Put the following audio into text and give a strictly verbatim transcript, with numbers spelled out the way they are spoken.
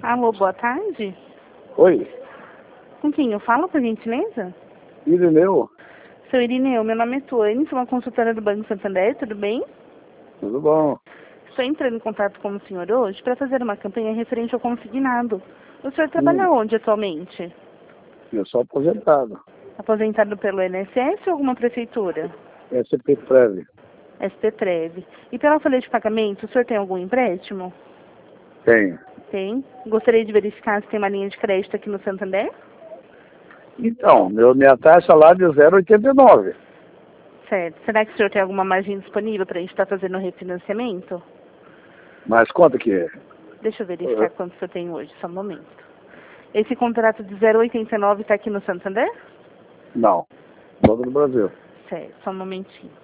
Alô, boa tarde. Oi, Com quem eu falo, por gentileza? Irineu, Seu Irineu, meu nome é Tuane, sou uma consultora do Banco Santander, tudo bem? tudo bom? Estou entrando em contato com o senhor hoje para fazer uma campanha referente ao consignado. O senhor trabalha Hum, onde atualmente? eu sou aposentado. Aposentado pelo I N S S ou alguma prefeitura? S P Prev. S P Prev. E pela folha de pagamento, o senhor tem algum empréstimo? Tenho. Tem. Gostaria de verificar se tem uma linha de crédito aqui no Santander? Então, meu, minha taxa lá é de zero vírgula oitenta e nove. Certo. Será que o senhor tem alguma margem disponível para a gente estar fazendo o refinanciamento? Mas quanto que é? Deixa eu verificar quanto o senhor tem hoje, só um momento. Esse contrato de zero vírgula oitenta e nove está aqui no Santander? Não, todo no Brasil. Certo, só um momentinho.